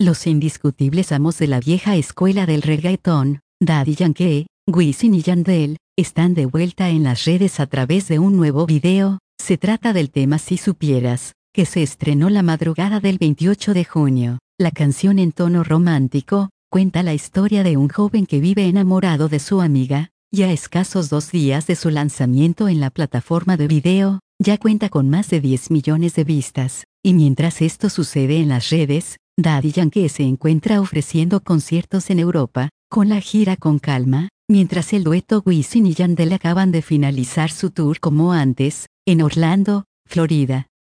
Los indiscutibles amos de la vieja escuela del reggaetón, Daddy Yankee, Wisin y Yandel, están de vuelta en las redes a través de un nuevo video. Se trata del tema Si Supieras, que se estrenó la madrugada del 28 de junio. La canción, en tono romántico, cuenta la historia de un joven que vive enamorado de su amiga, y a escasos 2 días de su lanzamiento en la plataforma de video, ya cuenta con más de 10 millones de vistas. Y mientras esto sucede en las redes, Daddy Yankee se encuentra ofreciendo conciertos en Europa, con la gira Con Calma, mientras el dueto Wisin y Yandel acaban de finalizar su tour como antes, en Orlando, Florida.